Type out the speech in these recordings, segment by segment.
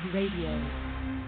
Radio.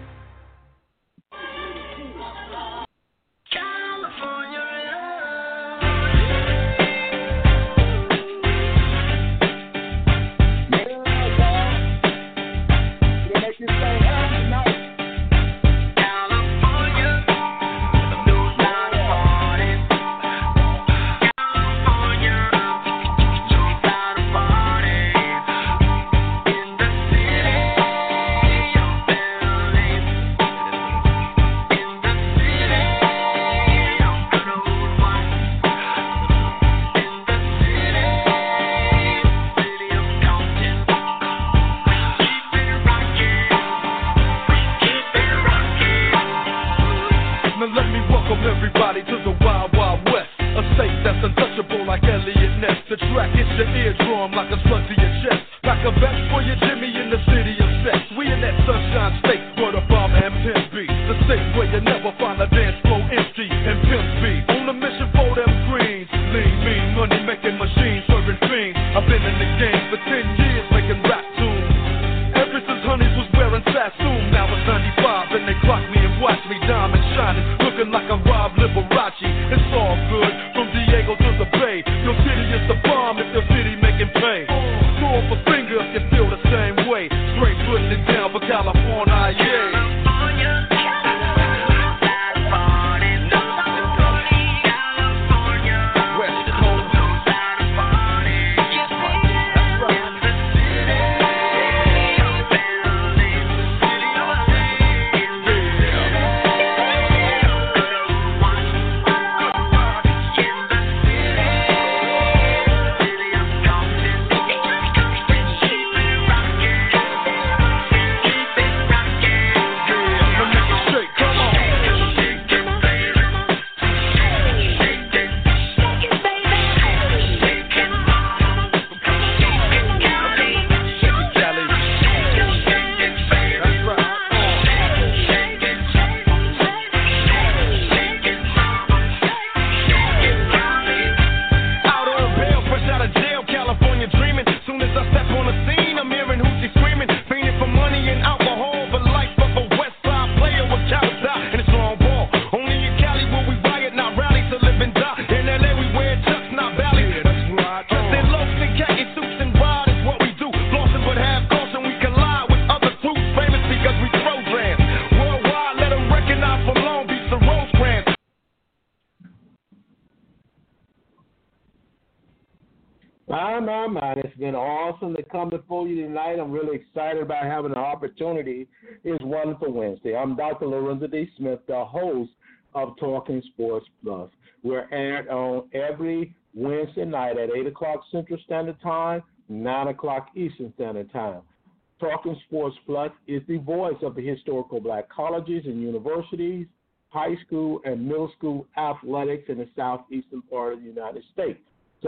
It's been awesome to come before you tonight. I'm really excited about having the opportunity. It's Wonderful Wednesday. I'm Dr. Lorenzo D. Smith, the host of Talking Sports Plus. We're aired on every Wednesday night at 8 o'clock Central Standard Time, 9 o'clock Eastern Standard Time. Talking Sports Plus is the voice of the historical black colleges and universities, high school and middle school athletics in the southeastern part of the United States.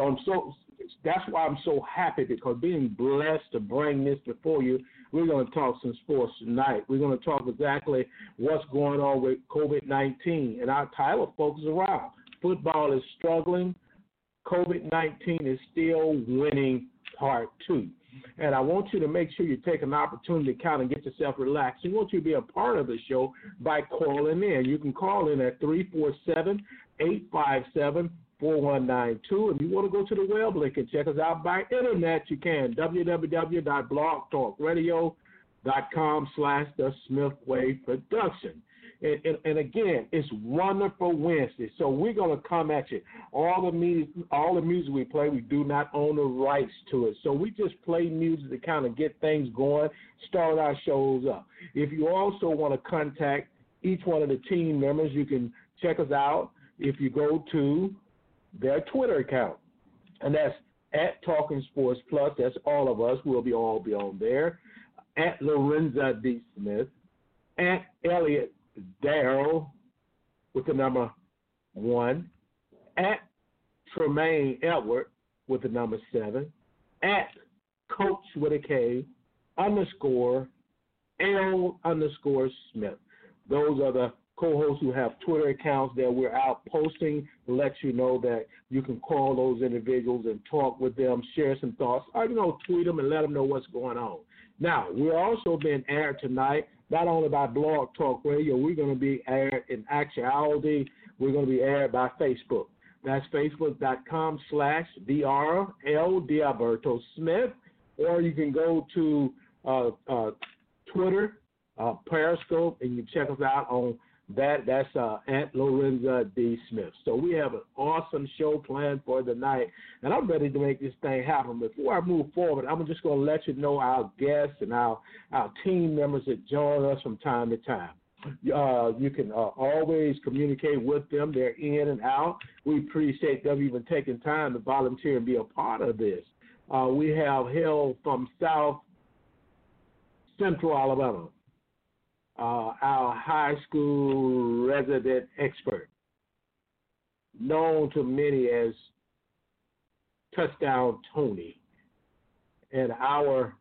That's why I'm so happy, because being blessed to bring this before you, we're going to talk some sports tonight. We're going to talk exactly what's going on with COVID-19. And our title focuses around football is struggling. COVID-19 is still winning part 2. And I want you to make sure you take an opportunity to kind of get yourself relaxed. We want you to be a part of the show by calling in. You can call in at 347-857-4192. If you want to go to the web link and check us out by internet, you can, www.blogtalkradio.com/The Smith Wave Production. And again, it's Wonderful Wednesday, so we're going to come at you. All the music we play, we do not own the rights to it, so we just play music to kind of get things going, start our shows up. If you also want to contact each one of the team members, you can check us out if you go to their Twitter account, and that's at Talking Sports Plus. That's all of us. We'll all be on there. At Lorenzo D. Smith, at Elliot Darrell with the number 1, at Tremaine Edward with the number 7, at Coach with a K _ L_Smith. Those are the co-hosts who have Twitter accounts that we're out posting to let you know that you can call those individuals and talk with them, share some thoughts, or, tweet them and let them know what's going on. Now, we're also being aired tonight, not only by Blog Talk Radio, we're going to be aired in actuality, we're going to be aired by Facebook. That's facebook.com/DRL Dialberto Smith, or you can go to Twitter, Periscope, and you can check us out on that. That's at Lorenza D. Smith. So we have an awesome show planned for tonight, and I'm ready to make this thing happen. Before I move forward, I'm just going to let you know our guests and our team members that join us from time to time. You can always communicate with them. They're in and out. We appreciate them even taking time to volunteer and be a part of this. We have hail from South Central Alabama, our high school resident expert, known to many as Touchdown Tony, and our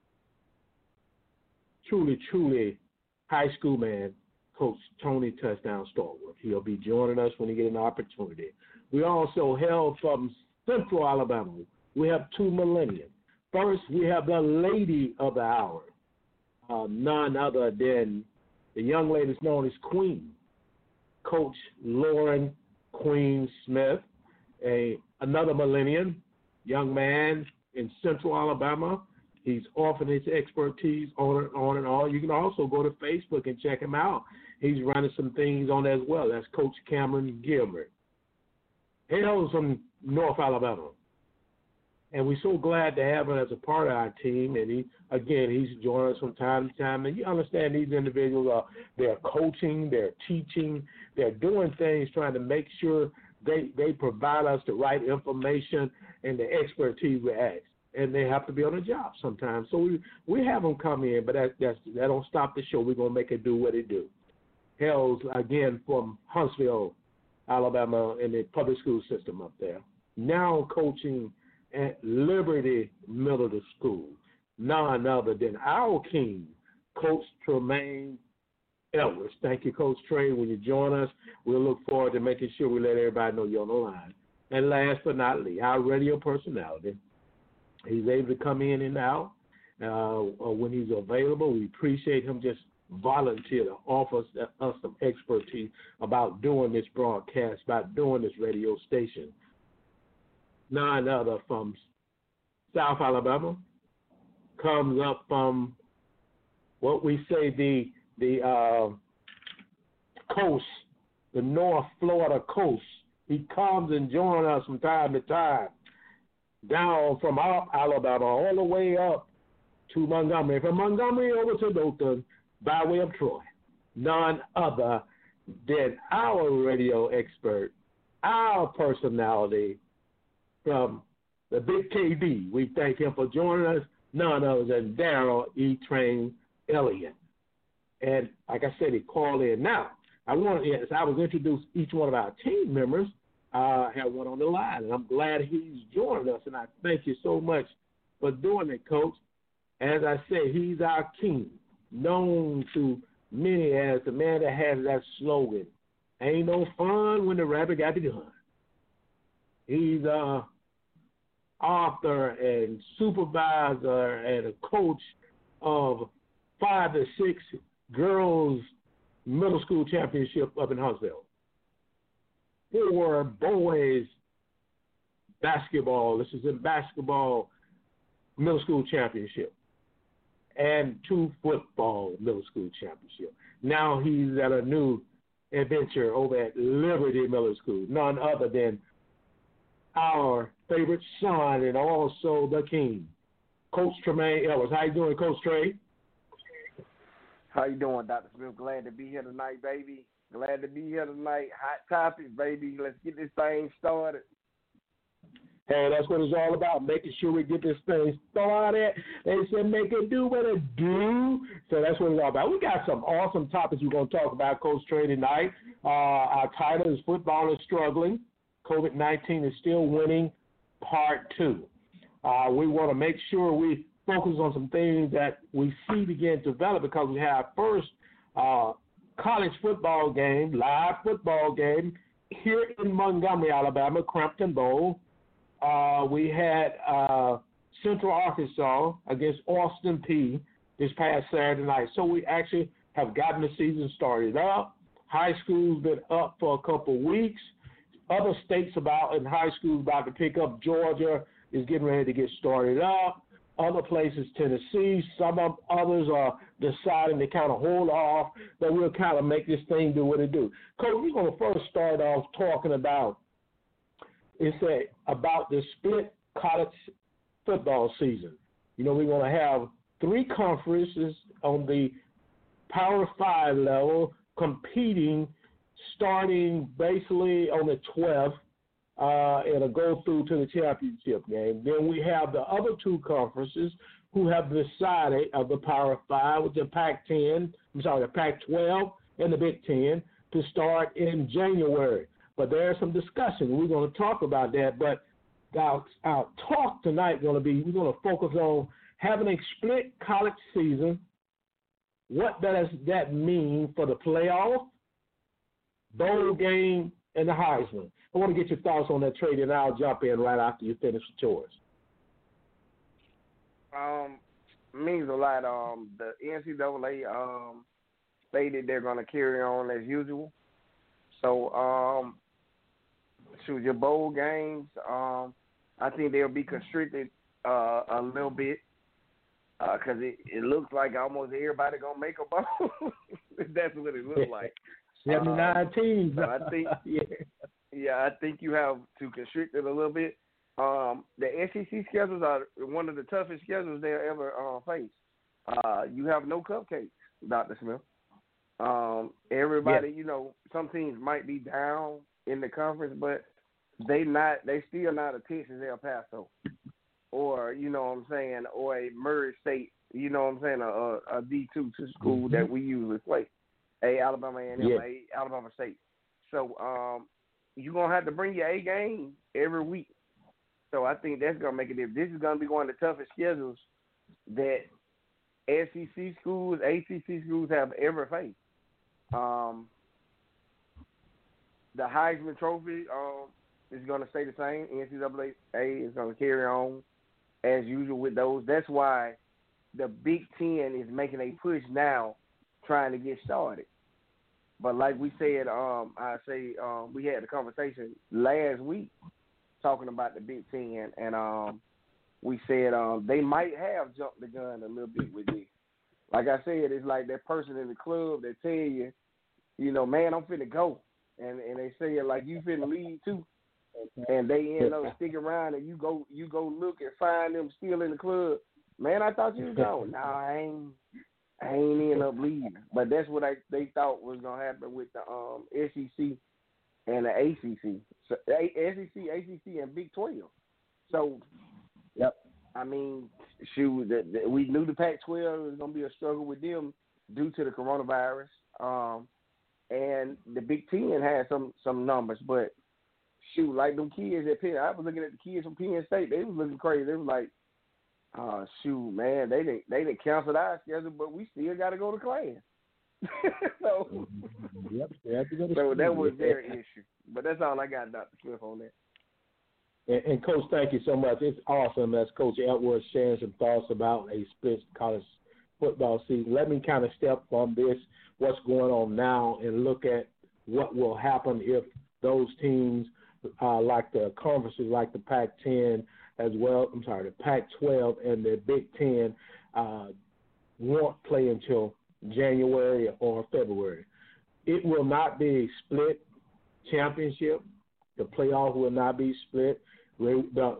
truly high school man, Coach Tony Touchdown Stallworth. He'll be joining us when he gets an opportunity. We also hail from Central Alabama. We have two millennials. First, we have the lady of the hour, none other than the young lady known as Queen, Coach Lauren Queen Smith, another millennium, young man in Central Alabama. He's offering his expertise on and on. You can also go to Facebook and check him out. He's running some things on there as well. That's Coach Cameron Gilbert. Hails from North Alabama. And we're so glad to have him as a part of our team. And he's joining us from time to time. And you understand these individuals they're coaching, they're teaching, they're doing things, trying to make sure they provide us the right information and the expertise we ask. And they have to be on a job sometimes. So we have them come in, but that don't stop the show. We're going to make it do what it do. Hails, again, from Huntsville, Alabama, in the public school system up there. Now coaching at Liberty Middle School. None other than our king, Coach Tremaine Ellis. Thank you, Coach Trey. When you join us, we'll look forward to making sure we let everybody know you're on the line. And last but not least, our radio personality. He's able to come in and out when he's available. We appreciate him just volunteer to offer us some expertise about doing this broadcast, about doing this radio station. None other from South Alabama, comes up from what we say the coast, the North Florida coast. He comes and joins us from time to time, down from Alabama all the way up to Montgomery, from Montgomery over to Dothan by way of Troy. None other than our radio expert, our personality from the Big KB. We thank him for joining us. None other than Daryl E. Train Elliott. And like I said, he called in. Now, as I was introduce each one of our team members, I have one on the line, and I'm glad he's joined us, and I thank you so much for doing it, Coach. As I say, he's our king, known to many as the man that has that slogan, ain't no fun when the rabbit got the gun. He's author and supervisor and a coach of 5 to 6 girls middle school championship up in Huntsville. 4 boys basketball, this is in basketball middle school championship, and 2 football middle school championship. Now he's at a new adventure over at Liberty Middle School, none other than our favorite son and also the king, Coach Tremaine Ellis. How you doing, Coach Trey? How you doing, Dr. Smith? Glad to be here tonight, baby. Glad to be here tonight. Hot topics, baby. Let's get this thing started. Hey, that's what it's all about, making sure we get this thing started. They said make it do what it do. So that's what it's all about. We got some awesome topics we're going to talk about, Coach Trey, tonight. Our title is Football is Struggling. COVID-19 is Still Winning, Part 2. We want to make sure we focus on some things that we see begin to develop because we have first college football game, live football game here in Montgomery, Alabama, Crampton Bowl. We had Central Arkansas against Austin Peay this past Saturday night. So we actually have gotten the season started up. High school's been up for a couple weeks. Other states and high schools about to pick up. Georgia is getting ready to get started up. Other places, Tennessee, others are deciding to kind of hold off, but we'll kind of make this thing do what it do. Coach, we're going to first start off talking about about the split college football season. You know, we're going to have 3 conferences on the Power 5 level competing starting basically on the 12th. It'll go through to the championship game. Then we have the other 2 conferences who have decided of the Power 5 with the Pac-12 and the Big Ten to start in January. But there's some discussion. We're going to talk about that. But our talk tonight we're going to focus on having a split college season. What does that mean for the playoff, bowl game, and the Heisman? I want to get your thoughts on that trade, and I'll jump in right after you finish with yours. Means a lot. The NCAA stated they're going to carry on as usual. So, your bowl games, I think they'll be constricted a little bit because it looks like almost everybody going to make a bowl. That's what it looks like. 79 teams. So I think, I think you have to constrict it a little bit. The SEC schedules are one of the toughest schedules they'll ever face. You have no cupcakes, Dr. Smith. Everybody, some teams might be down in the conference, but they still not a Texas El Paso or, or a Murray State, a D2 school that we usually play, Alabama A&M, Alabama State. So you're going to have to bring your A game every week. So I think that's going to make a difference. This is going to be one of the toughest schedules that SEC schools, ACC schools have ever faced. The Heisman Trophy is going to stay the same. NCAA is going to carry on as usual with those. That's why the Big Ten is making a push now trying to get started. But like we said, we had a conversation last week talking about the Big Ten, and we said they might have jumped the gun a little bit with this. Like I said, it's like that person in the club that tell you, man, I'm finna go. And they say it like you finna leave too. And they end up sticking around and you go look and find them still in the club. Man, I thought you was gone. No, I ain't end up leaving. But that's what they thought was gonna happen with the SEC and the ACC. So SEC, ACC, and Big 12. So, I mean, we knew the Pac-12 was gonna be a struggle with them due to the coronavirus. And the Big Ten had some numbers, but like them kids at Penn, I was looking at the kids from Penn State. They was looking crazy. They was like, man, they didn't cancel our schedule, but we still got to go to class. So, so that was their issue. But that's all I got, Dr. Smith, on that. And Coach, thank you so much. It's awesome as Coach Edwards sharing some thoughts about a split college football season. Let me kind of step from this, what's going on now, and look at what will happen if those teams like the conferences like the Pac-10 as well, the Pac-12 and the Big Ten won't play until January or February. It will not be a split championship. The playoff will not be split. The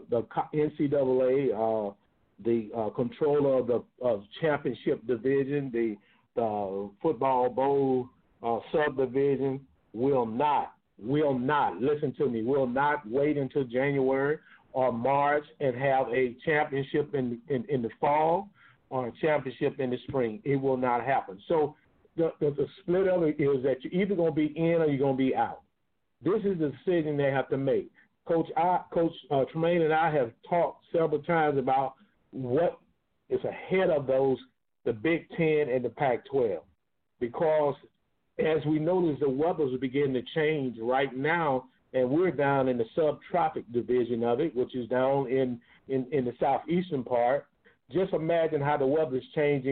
NCAA, the controller of the championship division, the football bowl subdivision will not, listen to me, will not wait until January or March and have a championship in the fall or a championship in the spring. It will not happen. So the split of it is that you're either going to be in or you're going to be out. This is the decision they have to make. Coach Tremaine and I have talked several times about what is ahead of the Big Ten and the Pac-12, because as we notice, the weather is beginning to change right now, and we're down in the subtropic division of it, which is down in the southeastern part. Just imagine how the weather is changing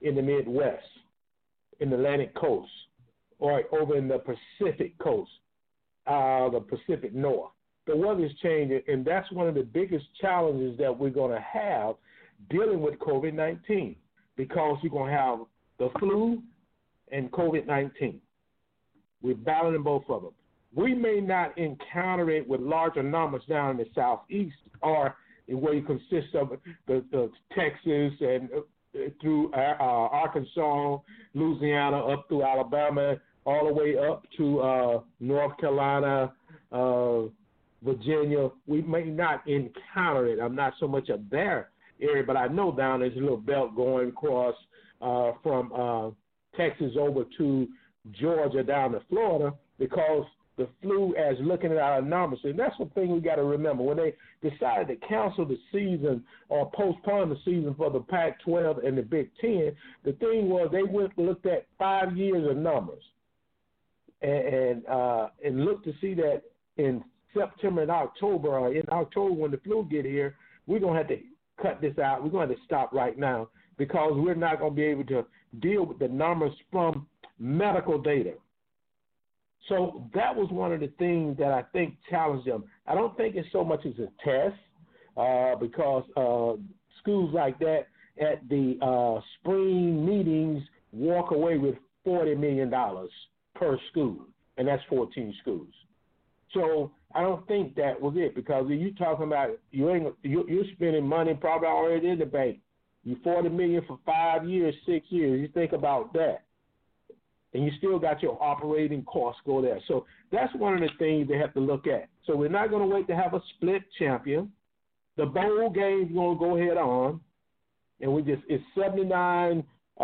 in the Midwest, in the Atlantic coast, or over in the Pacific coast, the Pacific North. The weather's changing, and that's one of the biggest challenges that we're going to have dealing with COVID-19, because you're going to have the flu and COVID-19. We're battling both of them. We may not encounter it with larger numbers down in the southeast, or where it consists of the Texas and through Arkansas, Louisiana, up through Alabama, all the way up to North Carolina, Virginia. We may not encounter it. I'm not so much of their area, but I know down there's a little belt going across from Texas over to Georgia down to Florida, because the flu, as looking at our numbers, and that's the thing we got to remember. When they decided to cancel the season or postpone the season for the Pac-12 and the Big Ten, the thing was they looked at 5 years of numbers and looked to see that in September and October, or in October when the flu get here, we're going to have to cut this out. We're going to have to stop right now, because we're not going to be able to deal with the numbers from medical data. So that was one of the things that I think challenged them. I don't think it's so much as a test, because schools like that at the spring meetings walk away with $40 million per school, and that's 14 schools. So I don't think that was it, because you're talking about you're spending money probably already in the bank. You $40 million for 5 years, 6 years. You think about that. And you still got your operating costs go there. So that's one of the things they have to look at. So we're not going to wait to have a split champion. The bowl game's going to go head on, and it's 79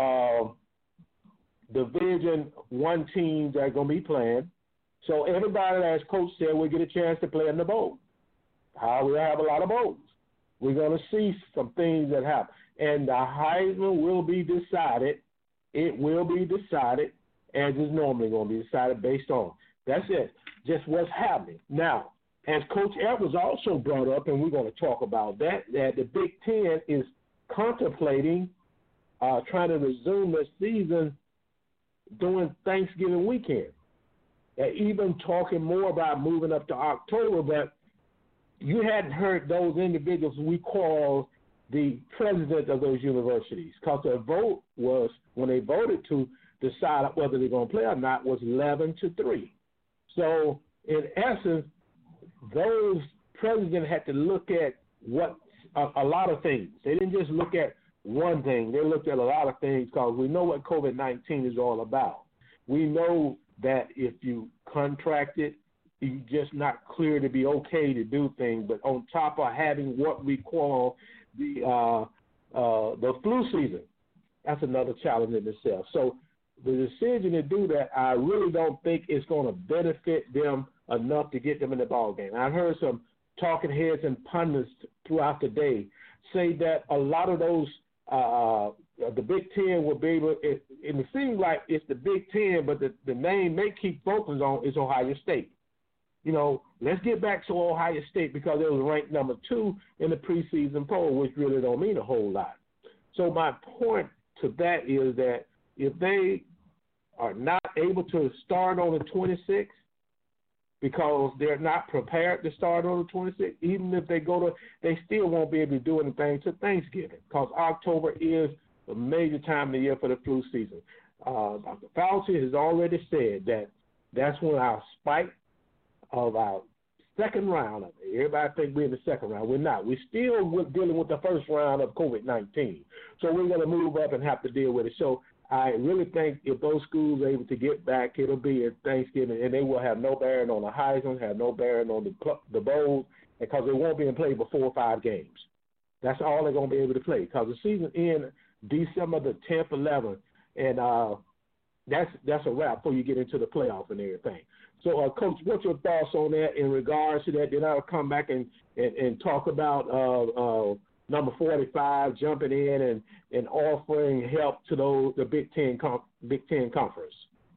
Division I teams that are going to be playing. So everybody, as Coach said, will get a chance to play in the bowl. We have a lot of bowls. We're going to see some things that happen. And the Heisman will be decided. It will be decided as is normally going to be decided based on. That's it. Just what's happening. Now, as Coach Edwards also brought up, and we're going to talk about that the Big Ten is contemplating trying to resume their season during Thanksgiving weekend. They're even talking more about moving up to October, but you hadn't heard those individuals we call the president of those universities, because their vote was, when they voted to decide whether they're going to play or not, was 11-3. So, in essence, those presidents had to look at a lot of things. They didn't just look at one thing. They looked at a lot of things, because we know what COVID-19 is all about. We know that if you contract it, you're just not clear to be okay to do things. But on top of having what we call the flu season, that's another challenge in itself. So the decision to do that, I really don't think it's going to benefit them enough to get them in the ball game. I've heard some talking heads and pundits throughout the day say that a lot of those the Big Ten will be able, and it seems like it's the Big Ten, but the name they keep focusing on is Ohio State. You know, let's get back to Ohio State, because it was ranked number 2 in the preseason poll, which really don't mean a whole lot. So my point to that is that if they are not able to start on the 26th, because they're not prepared to start on the 26th, even if they they still won't be able to do anything to Thanksgiving, because October is a major time of the year for the flu season. Dr. Fauci has already said that that's when our spike of our second round, everybody think we're in the second round. We're not. We're still dealing with the first round of COVID-19. So we're going to move up and have to deal with it. So I really think if those schools are able to get back, it'll be at Thanksgiving, and they will have no bearing on the Heisman, have no bearing on the bowls, because they won't be in play for 4 or 5 games. That's all they're going to be able to play, because the season ends December the 10th, 11th, and that's a wrap before you get into the playoff and everything. So, Coach, what's your thoughts on that in regards to that? Then I'll come back and talk about number 45 jumping in and offering help to the Big Ten Conference.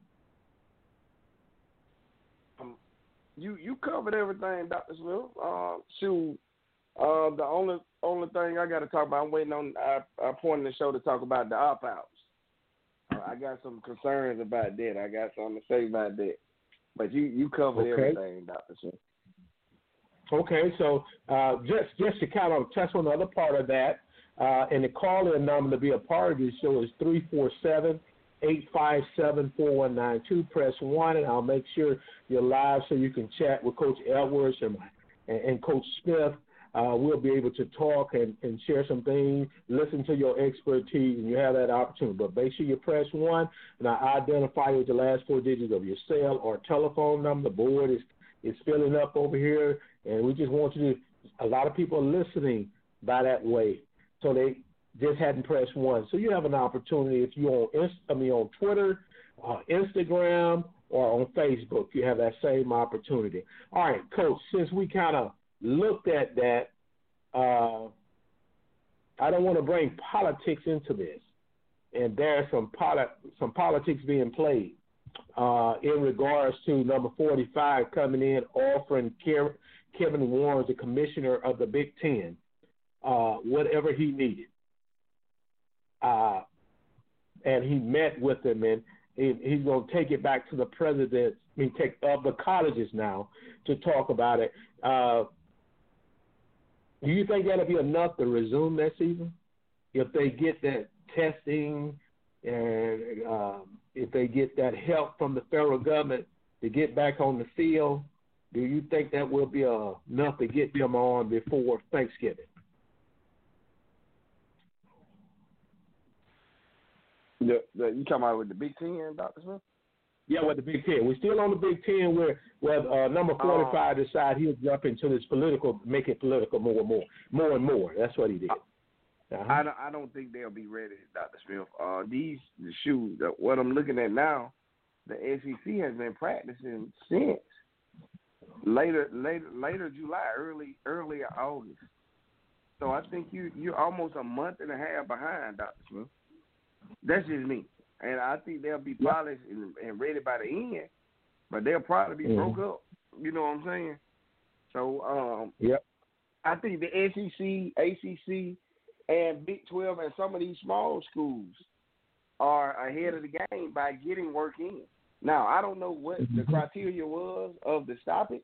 You covered everything, Dr. Smith. The only thing I got to talk about, I'm waiting on our point in the show to talk about the opt-outs. I got some concerns about that. I got something to say about that. But you covered everything, Dr. Smith. Okay, so just to kind of touch on the other part of that, and the call-in number to be a part of this show is 347-857-4192. Press 1, and I'll make sure you're live so you can chat with Coach Edwards and Coach Smith. We'll be able to talk and share some things, listen to your expertise, and you have that opportunity. But make sure you press 1, and I identify with the last 4 digits of your cell or telephone number. The board is filling up over here, and we just want you to – a lot of people are listening by that way, so they just hadn't pressed 1. So you have an opportunity if you're on Twitter, Instagram, or on Facebook. You have that same opportunity. All right, Coach, since we kind of looked at that, I don't want to bring politics into this, and there's some politics being played in regards to number 45 coming in, offering Kevin Warren, the commissioner of the Big Ten, whatever he needed. And he met with him, and he's going to take it back to the president, of the colleges now, to talk about it. Do you think that'll be enough to resume that season? If they get that testing and if they get that help from the federal government to get back on the field, do you think that will be enough to get them on before Thanksgiving? You talking about with the Big Ten, Dr. Smith? Yeah, with the Big Ten. We're still on the Big Ten where number 45 decided he'll jump into this political, make it political more and more. That's what he did. I don't think they'll be ready, Dr. Smith. What I'm looking at now, the SEC has been practicing since later July, early August. So I think you're almost a month and a half behind, Dr. Smith. That's just me. And I think they'll be polished and ready by the end, but they'll probably be broke up. You know what I'm saying? So I think the SEC, ACC, and Big 12 and some of these small schools are ahead of the game by getting work in. Now, I don't know what the criteria was of the stoppage,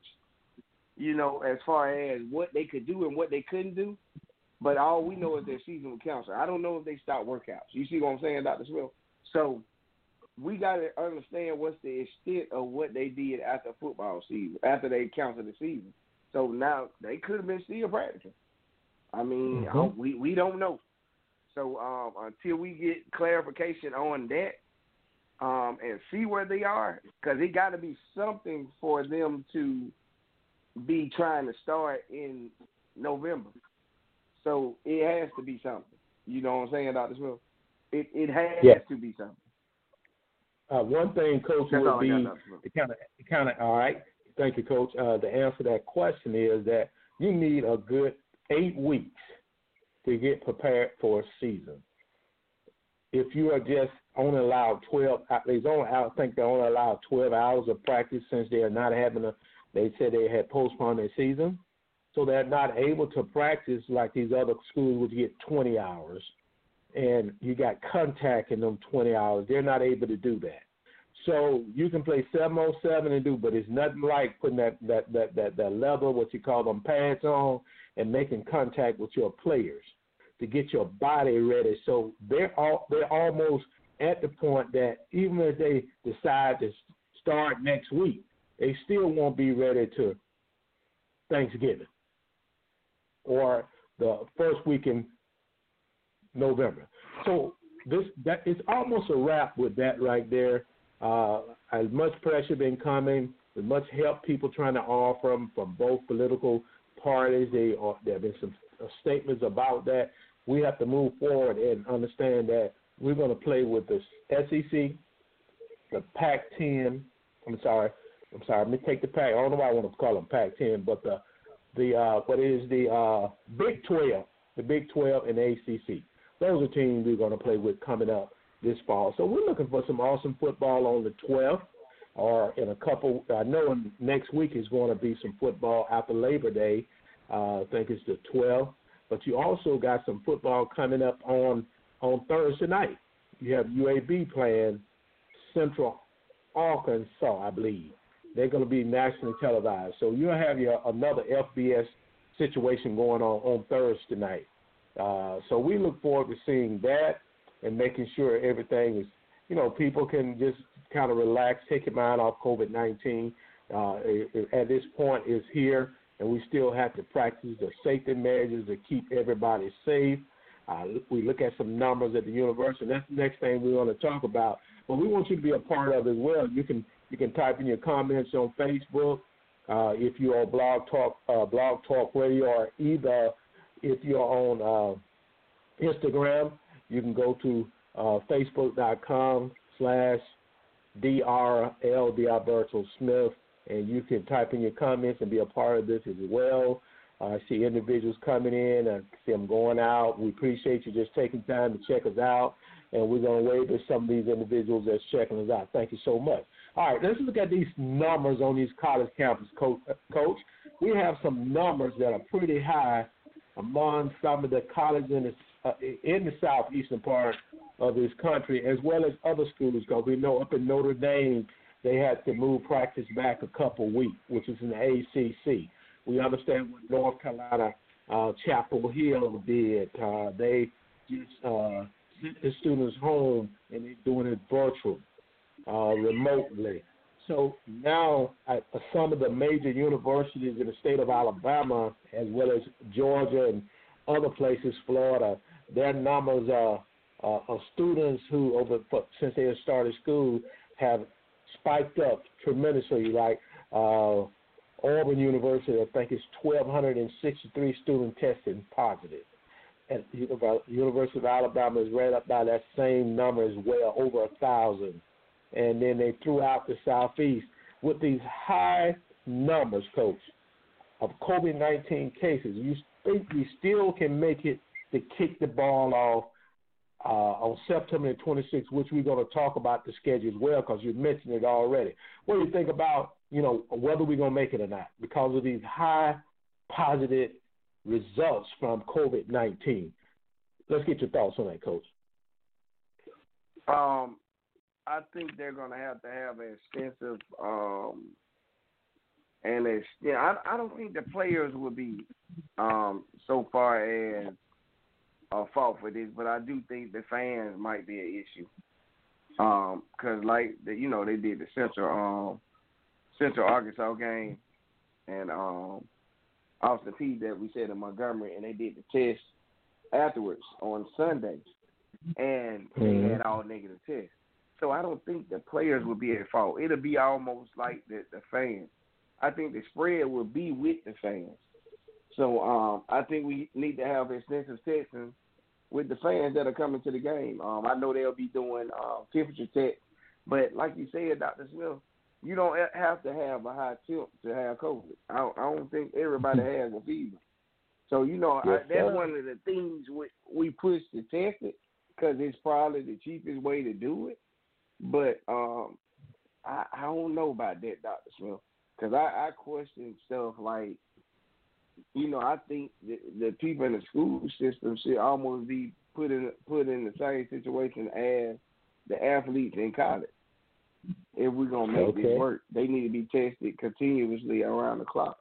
as far as what they could do and what they couldn't do, but all we know is their season was canceled. I don't know if they stopped workouts. You see what I'm saying, Dr. Smith? So we got to understand what's the extent of what they did after football season, after they canceled the season. So now they could have been still practicing. I mean, we don't know. So until we get clarification on that and see where they are, because it got to be something for them to be trying to start in November. So it has to be something. You know what I'm saying, Dr. Smith? It has to be something. One thing, Coach, would be to kind of. All right, thank you, Coach. The answer to that question is that you need a good 8 weeks to get prepared for a season. If you are just only allowed 12, I think they only allowed 12 hours of practice since they are not having they said they had postponed their season, so they're not able to practice like these other schools would get 20 hours. And you got contact in them 20 hours. They're not able to do that. So you can play 7-on-7 and but it's nothing like putting that level, what you call them pads on, and making contact with your players to get your body ready. So they're almost at the point that even if they decide to start next week, they still won't be ready to Thanksgiving or the first week in November. So that it's almost a wrap with that right there. As much pressure been coming, as much help people trying to offer them from both political parties. There have been some statements about that. We have to move forward and understand that we're going to play with the SEC, the Pac-10. I'm sorry. Let me take the Pac. I don't know why I want to call them Pac-10, but the Big 12, the Big 12 and the ACC. Those are teams we're going to play with coming up this fall. So we're looking for some awesome football on the 12th or in a couple. I know next week is going to be some football after Labor Day. I think it's the 12th. But you also got some football coming up on Thursday night. you have UAB playing Central Arkansas, I believe. They're going to be nationally televised. So you'll have another FBS situation going on Thursday night. So we look forward to seeing that and making sure everything is, people can just kind of relax, take your mind off COVID-19. At this point, it's here, and we still have to practice the safety measures to keep everybody safe. We look at some numbers at the university, and that's the next thing we want to talk about. But we want you to be a part of it as well. You can type in your comments on Facebook if you're on Blog Talk Radio, or either if you're on Instagram, you can go to facebook.com/DRL Smith, and you can type in your comments and be a part of this as well. I see individuals coming in. I see them going out. We appreciate you just taking time to check us out, and we're going to wave at some of these individuals that's checking us out. Thank you so much. All right, let's look at these numbers on these college campuses, Coach. We have some numbers that are pretty high among some of the colleges in the southeastern part of this country, as well as other schools, because we know up in Notre Dame they had to move practice back a couple weeks, which is in the ACC. We understand what North Carolina Chapel Hill did. They just sent the students home, and they're doing it virtual, remotely. So now some of the major universities in the state of Alabama, as well as Georgia and other places, Florida, their numbers of students who, since they have started school, have spiked up tremendously. Like Auburn University, I think it's 1,263 students tested positive. And University of Alabama is right up by that same number as well, over 1,000. And then they threw out the Southeast. With these high numbers, Coach, of COVID-19 cases, you think we still can make it to kick the ball off on September 26th, which we're going to talk about the schedule as well, because you mentioned it already. What do you think about, whether we're going to make it or not because of these high positive results from COVID-19? Let's get your thoughts on that, Coach. I think they're going to have extensive I don't think the players will be so far as fault for this, but I do think the fans might be an issue. Because they did the Central Arkansas game and Austin Peay that we said in Montgomery, and they did the test afterwards on Sunday, and they had all negative tests. So I don't think the players will be at fault. It'll be almost like the fans. I think the spread will be with the fans. So I think we need to have extensive testing with the fans that are coming to the game. I know they'll be doing temperature checks, but like you said, Dr. Smith, you don't have to have a high temp to have COVID. I don't think everybody has a fever. So, that's one of the things we push to test it, because it's probably the cheapest way to do it. But I don't know about that, Dr. Smith, because I question stuff like, I think the people in the school system should almost be put in the same situation as the athletes in college. If we're going to make this work, they need to be tested continuously around the clock.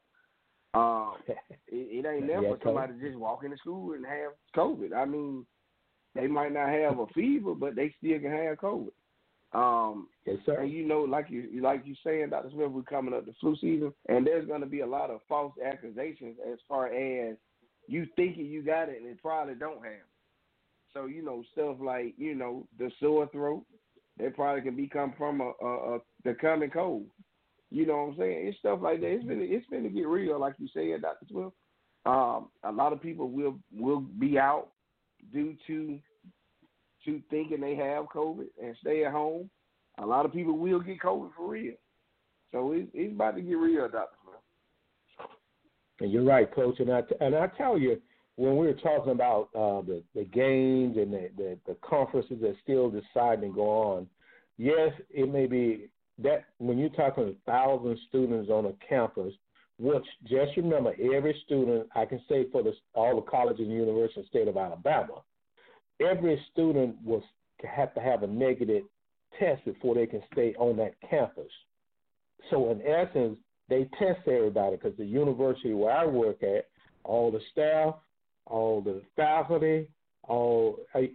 It ain't never for somebody to just walk into school and have COVID. I mean, they might not have a fever, but they still can have COVID. Yes, sir. And like you saying, Dr. Smith, we're coming up the flu season, and there's going to be a lot of false accusations as far as you thinking you got it and it probably don't have. So stuff like the sore throat, that probably can come from the common cold. You know what I'm saying? It's stuff like that. It's been to get real, like you said, Dr. Smith. A lot of people will be out due to thinking they have COVID and stay at home. A lot of people will get COVID for real. So it's about to get real, Dr. Smith. And you're right, Coach. And I tell you, when we were talking about the games and the conferences that still deciding to go on, yes, it may be that when you're talking 1,000 students on a campus, which just remember, every student, I can say for all the colleges and universities in the state of Alabama, every student was have to have a negative test before they can stay on that campus. So in essence, they test everybody because the university where I work at, all the staff, all the faculty, all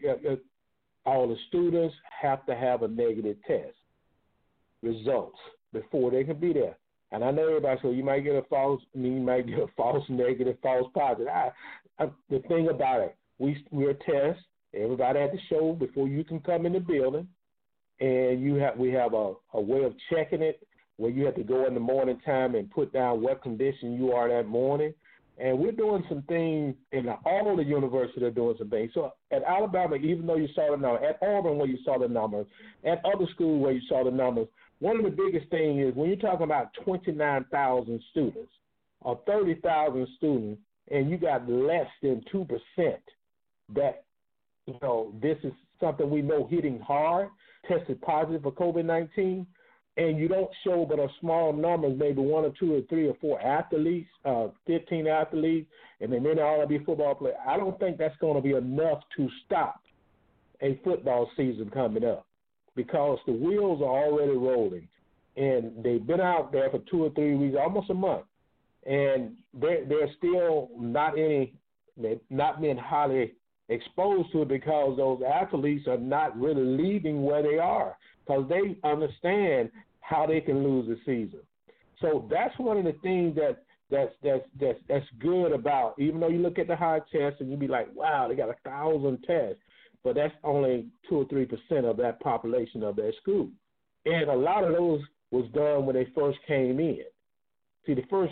the students have to have a negative test results before they can be there. And I know everybody says you might get a false negative, false positive. The thing about it, we're a test. Everybody had to show before you can come in the building, and we have a way of checking it where you have to go in the morning time and put down what condition you are that morning. And we're doing some things, and all the universities are doing some things. So at Alabama, even though you saw the numbers, at Auburn where you saw the numbers, at other schools where you saw the numbers, one of the biggest things is when you're talking about 29,000 students or 30,000 students, and you got less than 2% that, this is something we know hitting hard, tested positive for COVID-19, and you don't show but a small numbers, maybe 1 or 2 or 3 or 4 athletes, 15 athletes, and then all be football players, I don't think that's going to be enough to stop a football season coming up because the wheels are already rolling, and they've been out there for 2 or 3 weeks, almost a month, and they're still not being highly exposed to it because those athletes are not really leaving where they are because they understand how they can lose the season. So that's one of the things that's good about, even though you look at the high tests and you be like, wow, they got 1,000 tests, but that's only 2 or 3% of that population of their school. And a lot of those was done when they first came in. See, the first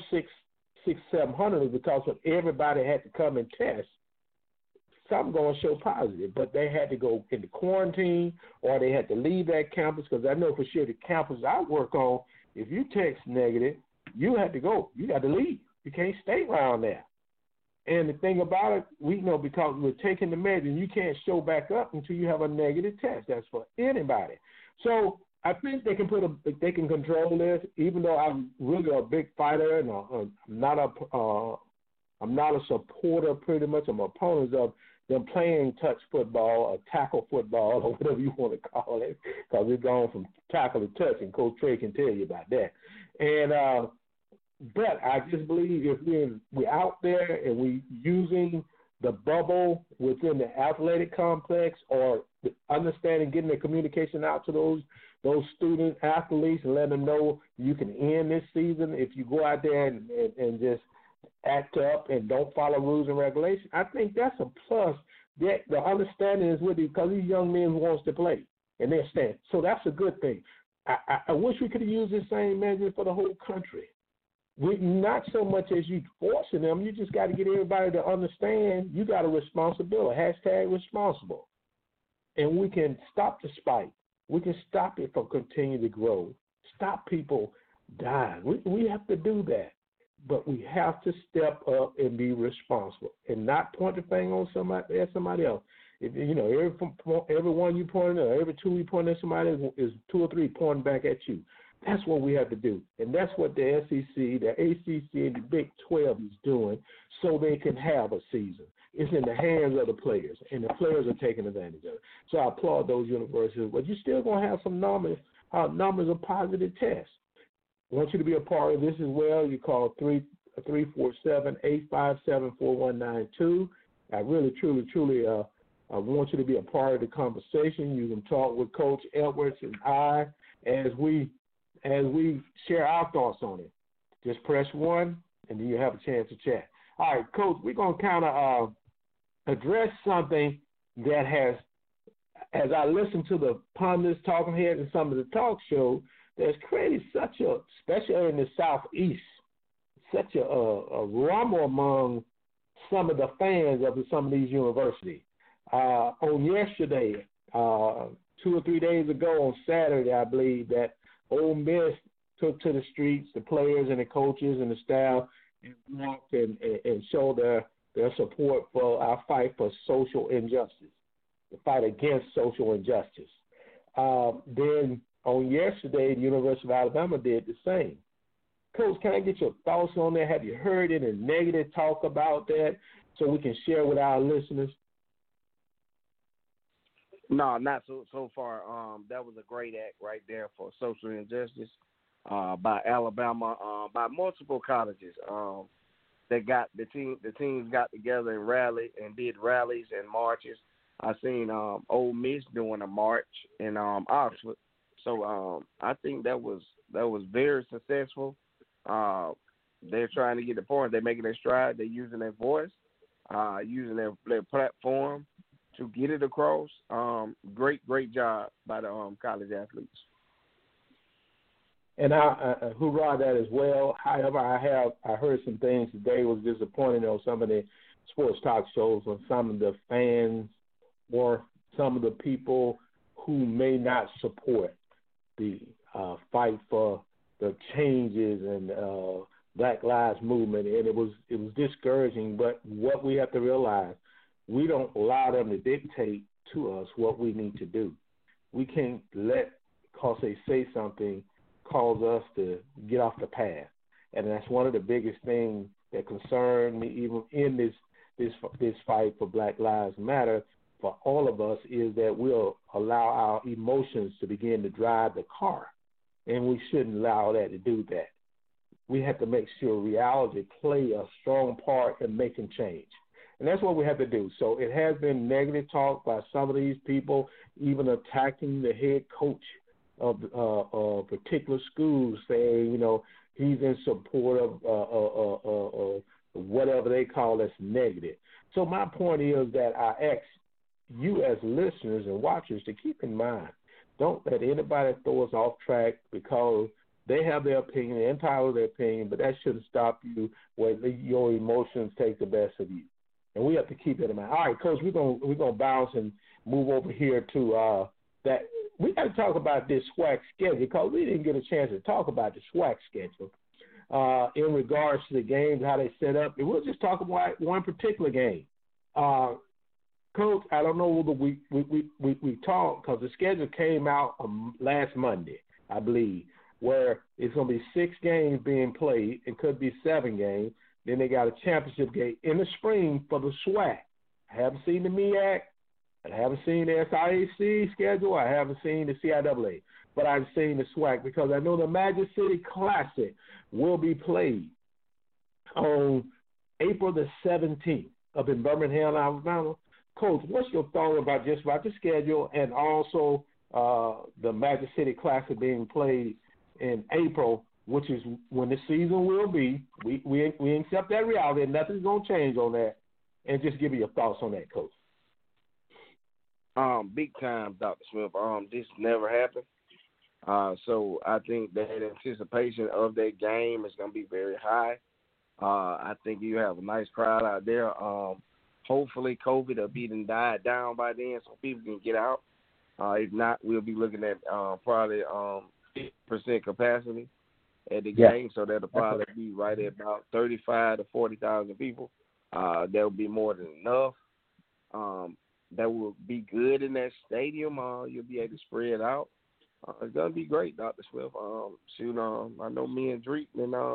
700 was because when everybody had to come and test, some going to show positive, but they had to go into quarantine or they had to leave that campus because I know for sure the campus I work on, if you test negative, you have to go. You got to leave. You can't stay around there. And the thing about it, we know because we're taking the medicine, you can't show back up until you have a negative test. That's for anybody. So I think they can control this, even though I'm really a big fighter and I'm not a supporter pretty much. I'm an opponent of them playing touch football or tackle football or whatever you want to call it because we've gone from tackle to touch, and Coach Trey can tell you about that. And but I just believe if we're out there and we're using the bubble within the athletic complex or understanding, getting the communication out to those student athletes and letting them know you can end this season if you go out there and just act up and don't follow rules and regulations, I think that's a plus. The understanding is with you because these young men wants to play and they're staying. So that's a good thing. I wish we could have used the same measure for the whole country. Not so much as you forcing them. You just got to get everybody to understand you got a responsibility, #responsible. And we can stop the spike. We can stop it from continuing to grow. Stop people dying. We have to do that. But we have to step up and be responsible and not point the finger on somebody else. If, every one you point at, every two you point at somebody is 2 or 3 pointing back at you. That's what we have to do. And that's what the SEC, the ACC, and the Big 12 is doing so they can have a season. It's in the hands of the players, and the players are taking advantage of it. So I applaud those universities. But you're still going to have some numbers of positive tests. I want you to be a part of this as well. You call 347-857-4192. I really, truly, I want you to be a part of the conversation. You can talk with Coach Edwards and I as we share our thoughts on it. Just press 1, and then you have a chance to chat. All right, Coach, we're going to kind of address something that has, as I listen to the pundits, talking heads, and some of the talk shows, that's created such a, especially in the Southeast, such a rumble among some of the fans of some of these universities. On yesterday, 2 or 3 days ago on Saturday, I believe, that Ole Miss took to the streets, the players and the coaches and the staff, and walked and showed their support for our fight for social injustice, the fight against social injustice. Then on yesterday, the University of Alabama did the same. Coach, can I get your thoughts on that? Have you heard any negative talk about that so we can share with our listeners? No, not so far. That was a great act right there for social injustice by Alabama, by multiple colleges. That got the teams got together and rallied and did rallies and marches. I seen Ole Miss doing a march in Oxford. So I think that was very successful. They're trying to get the point. They're making their stride. They're using their voice, using their platform to get it across. Great job by the college athletes. And I hoorah that as well. However, I heard some things today was disappointing on some of the sports talk shows on some of the fans or some of the people who may not support the fight for the changes and Black Lives Movement, and it was discouraging. But what we have to realize, we don't allow them to dictate to us what we need to do. We can't let, because they say something, cause us to get off the path. And that's one of the biggest things that concern me, even in this fight for Black Lives Matter, for all of us, is that we'll allow our emotions to begin to drive the car, and we shouldn't allow that to do that. We have to make sure reality play a strong part in making change. And that's what we have to do. So it has been negative talk by some of these people, even attacking the head coach of particular schools, saying, he's in support of whatever they call as negative. So my point is that I ask you as listeners and watchers to keep in mind, don't let anybody throw us off track because they have their opinion, they're entitled to their opinion, but that shouldn't stop you when your emotions take the best of you. And we have to keep it in mind. All right, Coach, we're gonna bounce and move over here to that. We got to talk about this SWAC schedule because we didn't get a chance to talk about the SWAC schedule in regards to the games, how they set up. And we'll just talk about one particular game. Coach, I don't know whether we talked because the schedule came out last Monday, I believe, where it's going to be 6 games being played. It could be 7 games. Then they got a championship game in the spring for the SWAC. I haven't seen the MEAC. I haven't seen the SIAC schedule. I haven't seen the CIAA. But I've seen the SWAC because I know the Magic City Classic will be played on April the 17th up in Birmingham, Alabama. Coach, what's your thought about the schedule and also the Magic City Classic being played in April, which is when the season will be? We accept that reality, and nothing's going to change on that. And just give me your thoughts on that, Coach. Big time, Dr. Smith. This never happened. So I think that anticipation of that game is going to be very high. I think you have a nice crowd out there. Hopefully COVID will be died down by then so people can get out. If not, we'll be looking at probably 50% capacity at the game. So that'll probably be right at about 35 to 40,000 people. That will be more than enough. That will be good in that stadium. You'll be able to spread out. It's going to be great, Dr. Swift. I know me and Dreek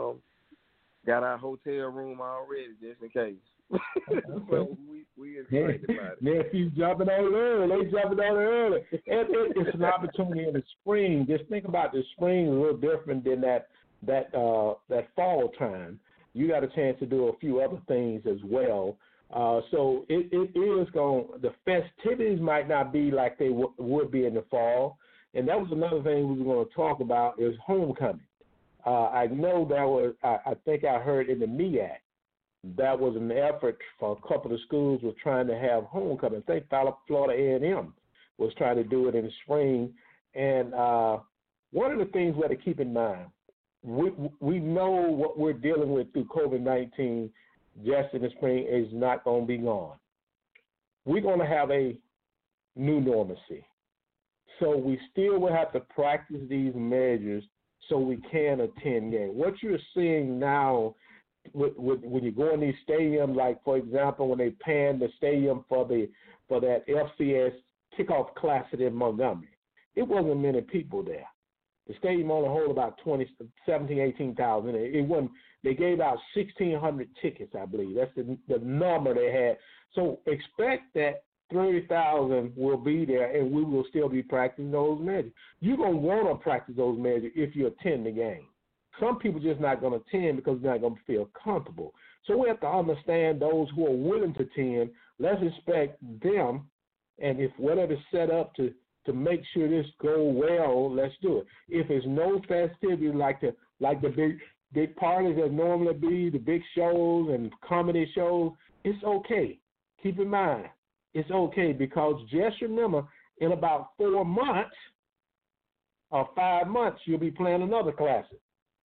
got our hotel room already just in case. So we excited about it. Nephew's jumping on early. And it's an opportunity in the spring. Just think about the spring a little different than that fall time. You got a chance to do a few other things as well. So it is the festivities might not be like they would be in the fall. And that was another thing we were going to talk about is homecoming. I know that was, I think I heard in the MEAC, that was an effort for a couple of schools was trying to have homecoming. I think Florida A&M was trying to do it in the spring. And one of the things we have to keep in mind, we know what we're dealing with through COVID-19 just in the spring is not going to be gone. We're going to have a new normalcy. So we still will have to practice these measures so we can attend games. What you're seeing now when you go in these stadiums, like, for example, when they panned the stadium for that FCS kickoff classic in Montgomery, it wasn't many people there. The stadium only hold about 17,000, 18,000. They gave out 1,600 tickets, I believe. That's the number they had. So expect that 30,000 will be there, and we will still be practicing those measures. You're going to want to practice those measures if you attend the game. Some people just not going to attend because they're not going to feel comfortable. So we have to understand those who are willing to attend. Let's respect them, and if whatever's set up to make sure this go well, let's do it. If it's no festivities like the big parties that normally be, the big shows and comedy shows, it's okay. Keep in mind, it's okay, because just remember, in about 4 months or 5 months, you'll be playing another classic.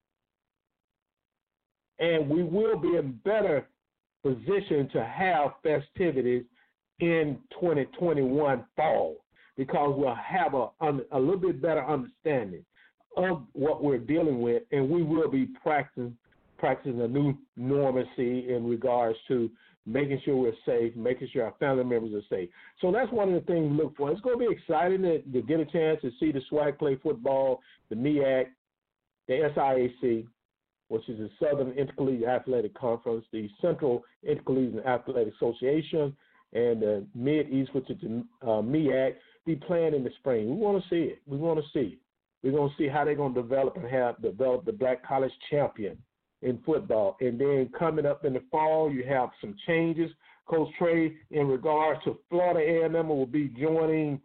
And we will be in better position to have festivities in 2021 fall, because we'll have a little bit better understanding of what we're dealing with, and we will be practicing a new normalcy in regards to making sure we're safe, making sure our family members are safe. So that's one of the things we look for. It's going to be exciting to get a chance to see the SWAC play football, the MEAC, the SIAC, which is the Southern Intercollegiate Athletic Conference, the Central Intercollegiate Athletic Association, and the Mid-East, which is the MEAC, be playing in the spring. We want to see it. We want to see it. We're going to see how they're going to develop the Black College champion in football. And then coming up in the fall, you have some changes. Coach Trey, in regards to Florida A&M, will be joining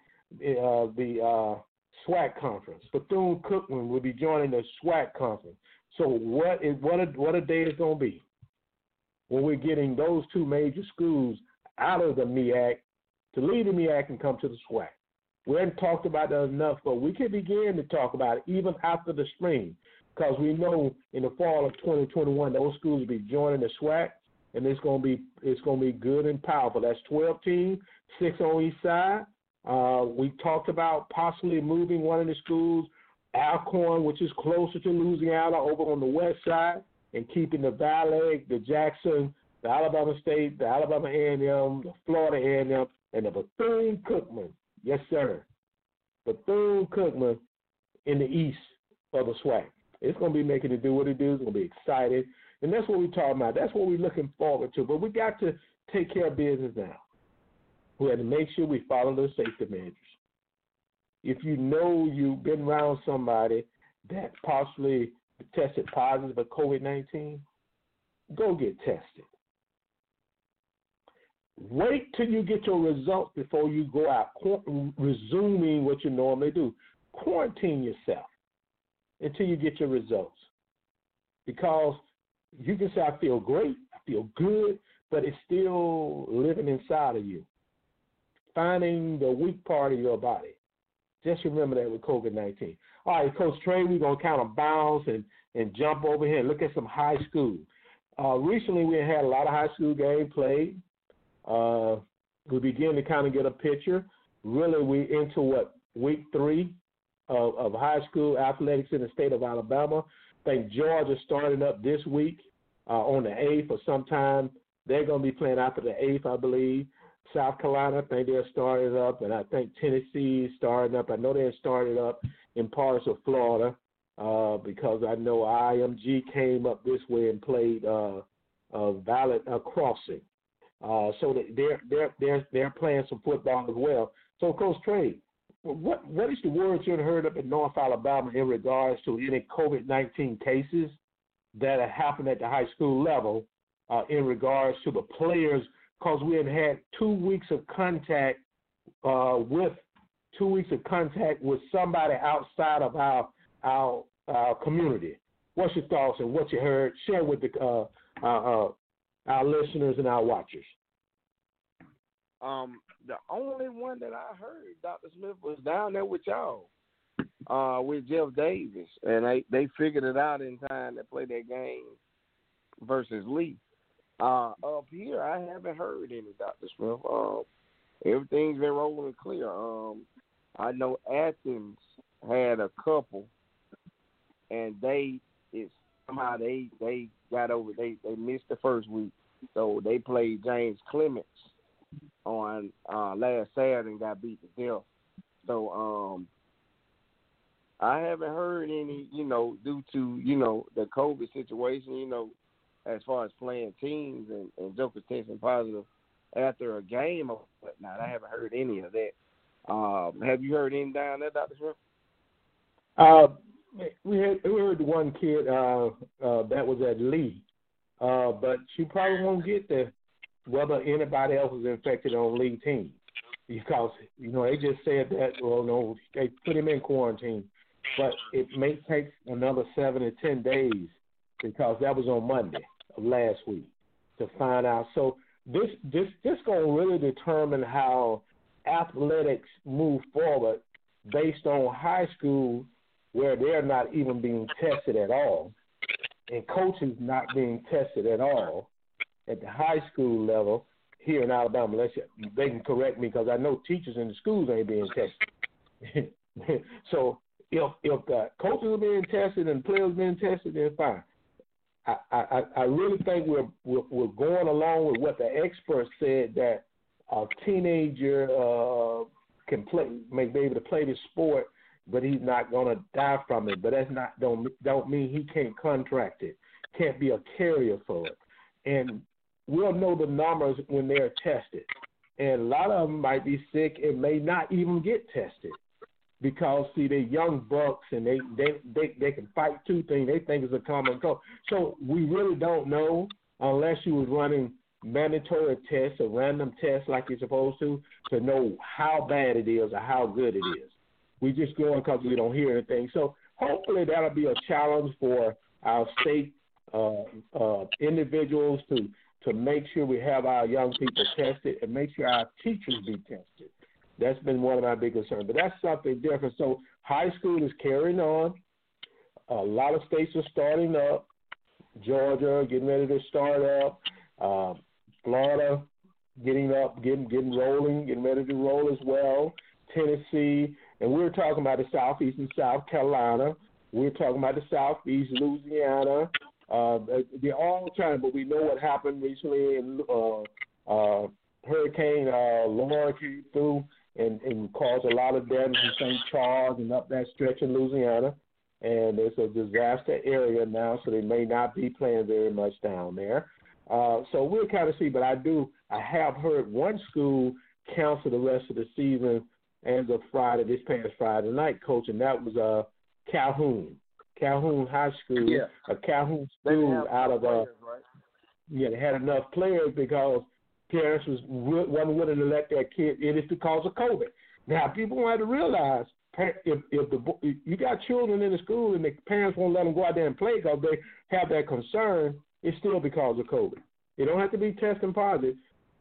the SWAC conference. Bethune-Cookman will be joining the SWAC conference. So what a day it's going to be when we're getting those two major schools out of the MEAC to leave the MEAC and come to the SWAC. We haven't talked about that enough, but we can begin to talk about it even after the spring, because we know in the fall of 2021 those schools will be joining the SWAC, and it's going to be good and powerful. That's 12 teams, 6 on each side. We talked about possibly moving one of the schools, Alcorn, which is closer to Louisiana, over on the west side, and keeping the Valley, the Jackson, the Alabama State, the Alabama A&M, the Florida A&M, and the Bethune-Cookman. Yes, sir. Bethune-Cookman in the east of the SWAC. It's going to be making it do what it do. It's going to be excited. And that's what we're talking about. That's what we're looking forward to. But we got to take care of business now. We have to make sure we follow the safety measures. If you know you've been around somebody that possibly tested positive for COVID-19, go get tested. Wait till you get your results before you go out, resuming what you normally do. Quarantine yourself until you get your results. Because you can say, I feel great, I feel good, but it's still living inside of you, finding the weak part of your body. Just remember that with COVID-19. All right, Coach Trey, we're going to kind of bounce and jump over here and look at some high school. Recently, we had a lot of high school games played. We begin to kind of get a picture. Really, we into week 3 of high school athletics in the state of Alabama. I think Georgia starting up this week on the 8th or sometime. They're going to be playing after the 8th, I believe. South Carolina, I think they're started up, and I think Tennessee is starting up. I know they're started up in parts of Florida because I know IMG came up this way and played Valley Crossing. So they're playing some football as well. So, Coach Trey, what is the word you heard up in North Alabama in regards to any COVID-19 cases that have happened at the high school level in regards to the players? Because we have had 2 weeks of contact with somebody outside of our community. What's your thoughts and what you heard? Share with our listeners and our watchers. The only one that I heard, Dr. Smith, was down there with y'all, with Jeff Davis, and they figured it out in time to play that game versus Lee. Up here, I haven't heard any, Dr. Smith. Everything's been rolling clear. I know Athens had a couple, and they got over. They missed the first week, so they played James Clements on last Saturday and got beat to death. So I haven't heard any, due to the COVID situation, as far as playing teams and jokers testing positive after a game or whatnot. I haven't heard any of that. Have you heard any down there, Dr. Smith? We heard one kid that was at Lee, but she probably won't get whether anybody else is infected on Lee team, because they just said that. Well, no, they put him in quarantine, but it may take another 7 to 10 days, because that was on Monday of last week, to find out. So this going to really determine how athletics move forward based on high school, where they're not even being tested at all, and coaches not being tested at all at the high school level here in Alabama. They can correct me, because I know teachers in the schools ain't being tested. So if the coaches are being tested and players being tested, then fine. I really think we're going along with what the experts said, that a teenager may be able to play the sport, but he's not going to die from it. But that's don't mean he can't contract it, can't be a carrier for it. And we'll know the numbers when they're tested. And a lot of them might be sick and may not even get tested, because, see, they're young bucks and they can fight two things. They think it's a common cold. So we really don't know, unless you was running mandatory tests or random tests like you're supposed to know how bad it is or how good it is. We just go on because we don't hear anything. So hopefully that'll be a challenge for our state individuals to make sure we have our young people tested and make sure our teachers be tested. That's been one of my big concerns. But that's something different. So high school is carrying on. A lot of states are starting up. Georgia getting ready to start up. Florida getting up, getting rolling, getting ready to roll as well. Tennessee. And we're talking about the Southeast and South Carolina. We're talking about the Southeast, Louisiana. They're all trying, but we know what happened recently. In Hurricane Laura came through and caused a lot of damage in St. Charles and up that stretch in Louisiana. And it's a disaster area now, so they may not be playing very much down there. So we'll kind of see. But I have heard one school cancel the rest of the season as of this past Friday night, Coach, and that was Calhoun High School, a Calhoun school out of right? they had enough players because parents wasn't willing to let their kid in. It's because of COVID. Now people want to realize, if you got children in the school and the parents won't let them go out there and play because they have that concern, it's still because of COVID. It don't have to be testing positive.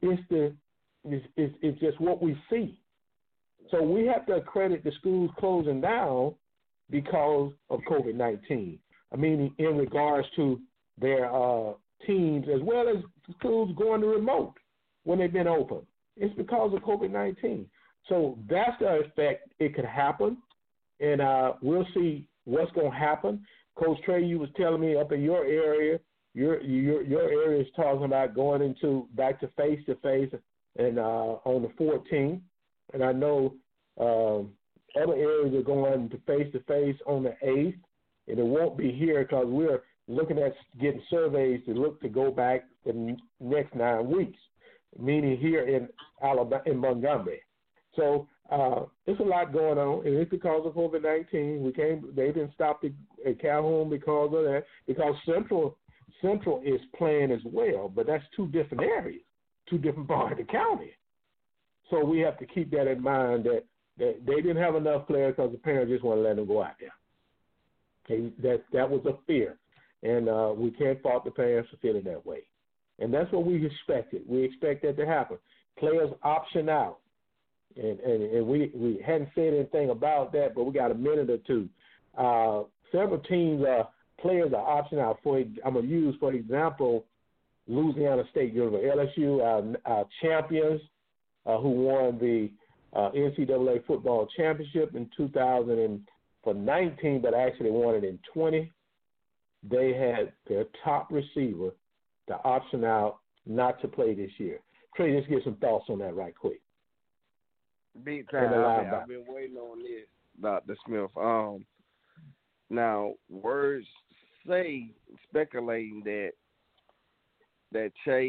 It's just what we see. So we have to accredit the schools closing down because of COVID-19. I mean, in regards to their teams, as well as schools going to remote when they've been open. It's because of COVID-19. So that's the effect it could happen, and we'll see what's going to happen. Coach Trey, you was telling me up in your area, your area is talking about going back to face-to-face and on the 14th. And I know other areas are going to face-to-face on the 8th, and it won't be here because we're looking at getting surveys to look to go back the next 9 weeks, meaning here in Alabama, in Montgomery. So there's a lot going on, and it's because of COVID-19. They didn't stop at Calhoun because of that, because Central is playing as well, but that's two different areas, two different parts of the county. So we have to keep that in mind that they didn't have enough players because the parents just want to let them go out there. Okay, that was a fear, and we can't fault the parents for feeling that way. And that's what we expected. We expect that to happen. Players option out, and we hadn't said anything about that, but we got a minute or two. Several teams, players are option out. I'm going to use, for example, Louisiana State University, LSU, our champions, who won the NCAA football championship in 2019, but actually won it in 20. They had their top receiver to option out not to play this year. Trey, just get some thoughts on that right quick. Big time. I've been waiting on this, Dr. Smith. Now, words say, speculating that Chase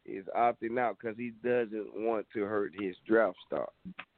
is opting out because he doesn't want to hurt his draft stock.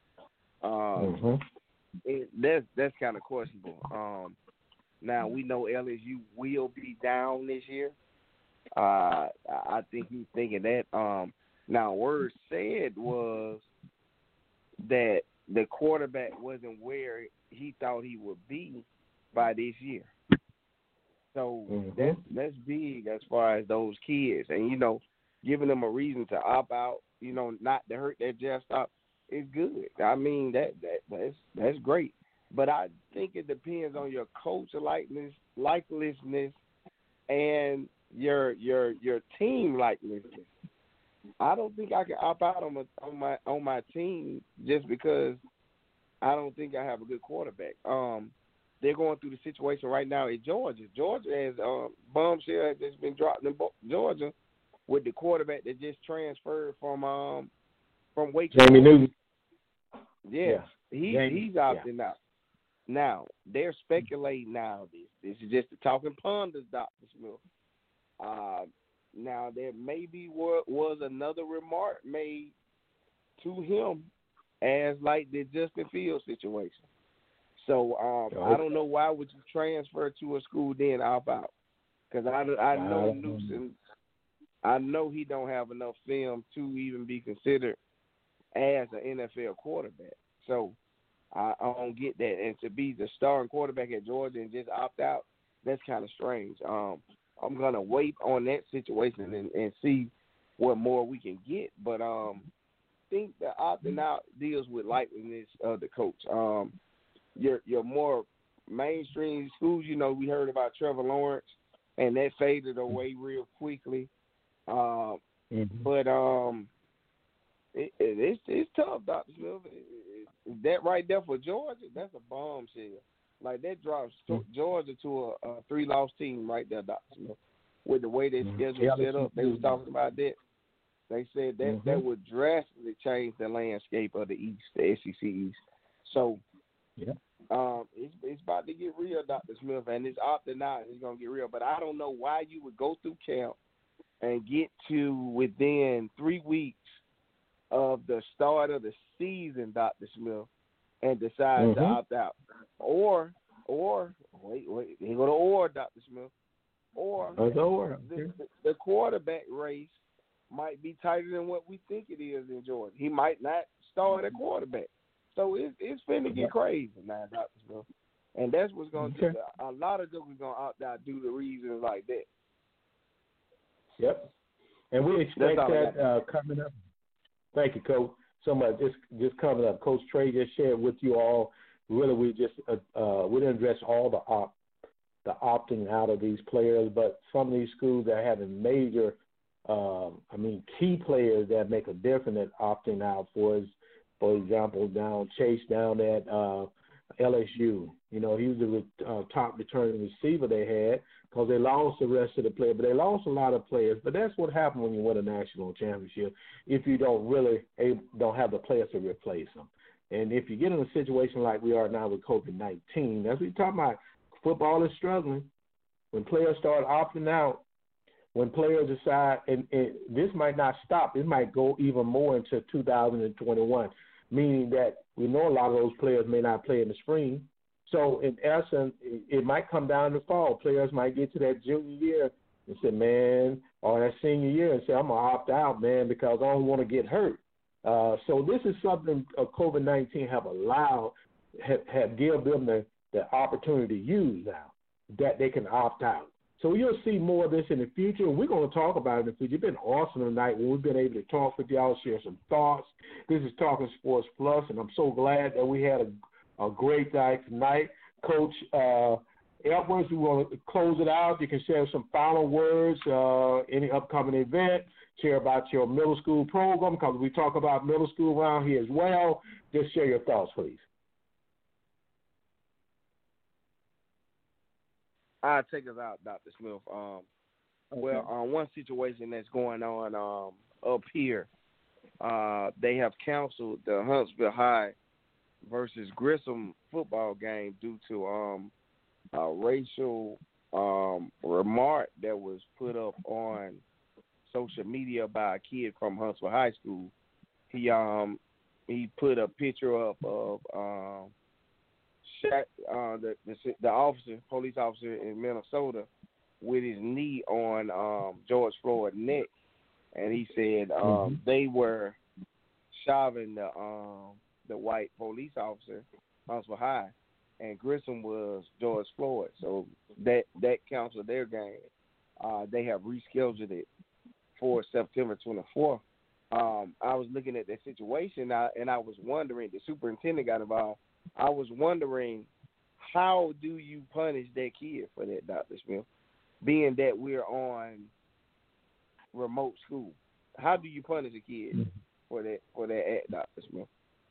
That's kind of questionable. Now we know LSU will be down this year. I think he's thinking that. Now, word said was that the quarterback wasn't where he thought he would be by this year. So that's big as far as those kids, and giving them a reason to opt out, not to hurt their draft stock is good. I mean that's great, but I think it depends on your coach likeness, and your team likeness. I don't think I can opt out on my team just because I don't think I have a good quarterback. They're going through the situation right now at Georgia. Georgia has bombshell has just been dropped in Georgia with the quarterback that just transferred from Wake. Jamie Newton. Yeah. He's opting out. Now they're speculating now. This is just the talking pundits, Dr. Smith. Now there maybe was another remark made to him as like the Justin Fields situation. So I don't know why would you transfer to a school then opt out, because I know Newsom. I know he don't have enough film to even be considered as an NFL quarterback. So I don't get that. And to be the starting quarterback at Georgia and just opt out, that's kind of strange. I'm gonna wait on that situation and see what more we can get. But I think the opting out deals with likeliness of the coach. Your more mainstream schools, we heard about Trevor Lawrence, and that faded away real quickly. But it's tough, Dr. Smith. That right there for Georgia, that's a bombshell. Like that drops Georgia to a 3-loss team right there, Dr. Smith. With the way their schedule set up, they was talking about that. They said that would drastically change the landscape of the East, the SEC East. So, it's about to get real, Dr. Smith, and it's opting out. It's gonna get real, but I don't know why you would go through camp and get to within 3 weeks of the start of the season, Dr. Smith, and decide to opt out, or wait, here go the or, Dr. Smith, or the quarterback race might be tighter than what we think it is in Georgia. He might not start at quarterback. So it's finna get crazy now, Dr. Smith. And that's what's going to do. A lot of jokers going to opt out due to reasons like that. Yep. And we expect that coming up. Thank you, Coach. So much. Just coming up. Coach Trey just shared with you all. Really, we just we didn't address all the opting out of these players, but some of these schools that are having major, key players that make a difference at opting out for example, Chase down at LSU. He was the top returning receiver they had because they lost the rest of the players. But they lost a lot of players. But that's what happens when you win a national championship if you don't have the players to replace them. And if you get in a situation like we are now with COVID-19, as we talk about, football is struggling. When players start opting out, when players decide, and this might not stop, it might go even more into 2021, meaning that we know a lot of those players may not play in the spring. So, in essence, it might come down to fall. Players might get to that junior year and say, man, or that senior year and say, I'm going to opt out, man, because I don't want to get hurt. So this is something COVID-19 have give them the opportunity to use now, that they can opt out. So you'll see more of this in the future. We're going to talk about it in the future. It's been awesome tonight when we've been able to talk with y'all, share some thoughts. This is Talking Sports Plus, and I'm so glad that we had a great night tonight. Coach Edwards, we want to close it out. You can share some final words, any upcoming event, share about your middle school program, because we talk about middle school around here as well. Just share your thoughts, please. I'll take us out, Dr. Smith. Well, one situation that's going on up here, they have canceled the Huntsville High versus Grissom football game due to a racial remark that was put up on social media by a kid from Huntsville High School. He put a picture up of the officer, police officer in Minnesota, with his knee on George Floyd's neck, and he said they were shoving the white police officer, Huntsville High, and Grissom was George Floyd. So that canceled their game. They have rescheduled it for September 24th. I was looking at that situation, and I was wondering, the superintendent got involved. I was wondering, how do you punish that kid for that, Dr. Smith, being that we're on remote school? How do you punish a kid for that act, Dr. Smith?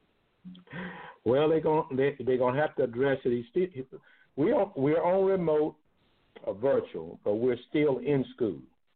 Well, they're gonna have to address it. We're on remote or virtual, but we're still in school.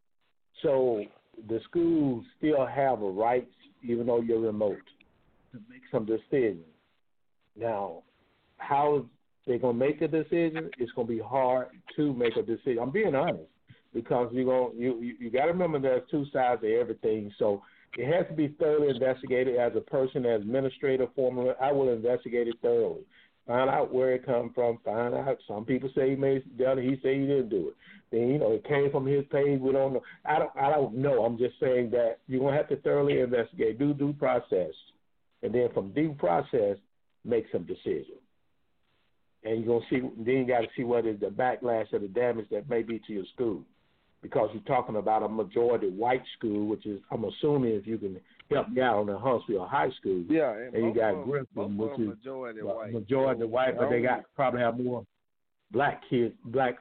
So the schools still have a right, even though you're remote, to make some decisions. Now, how they're going to make a decision, it's going to be hard to make a decision. I'm being honest, because you got to remember there's two sides to everything. So it has to be thoroughly investigated. As a person, as administrator, former, I will investigate it thoroughly. Find out where it come from. Find out. Some people say he made it down. He said he didn't do it. Then it came from his page. We don't know. I don't know. I'm just saying that you're gonna have to thoroughly investigate, do due process, and then from due process, make some decisions. And you're gonna see. Then you got to see what is the backlash or the damage that may be to your school, because you're talking about a majority white school, which is, I'm assuming, if you can help me out, on the Huntsville High School. Yeah, and you got Grissom, which is majority white, but they probably have more black kids,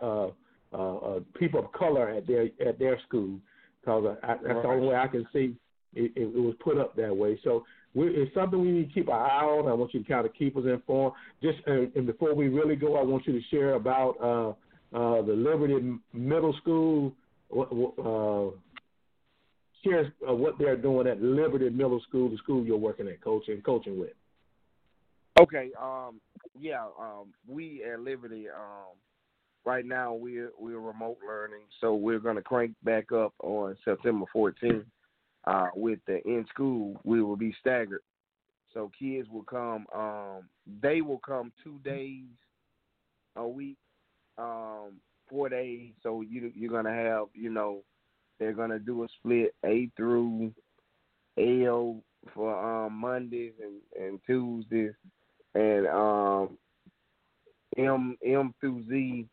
people of color at their school, because that's the only way I can see it was put up that way. So it's something we need to keep our eye on. I want you to kind of keep us informed. Just and before we really go, I want you to share about the Liberty Middle School. Share what they're doing at Liberty Middle School, the school you're working at, coaching with. Okay. We at Liberty, right now we're remote learning, so we're going to crank back up on September 14th. With the in school, we will be staggered. So kids will come. They will come 2 days a week, 4 days. So you're going to have, they're going to do a split A through L for Mondays and Tuesdays, and M through Z.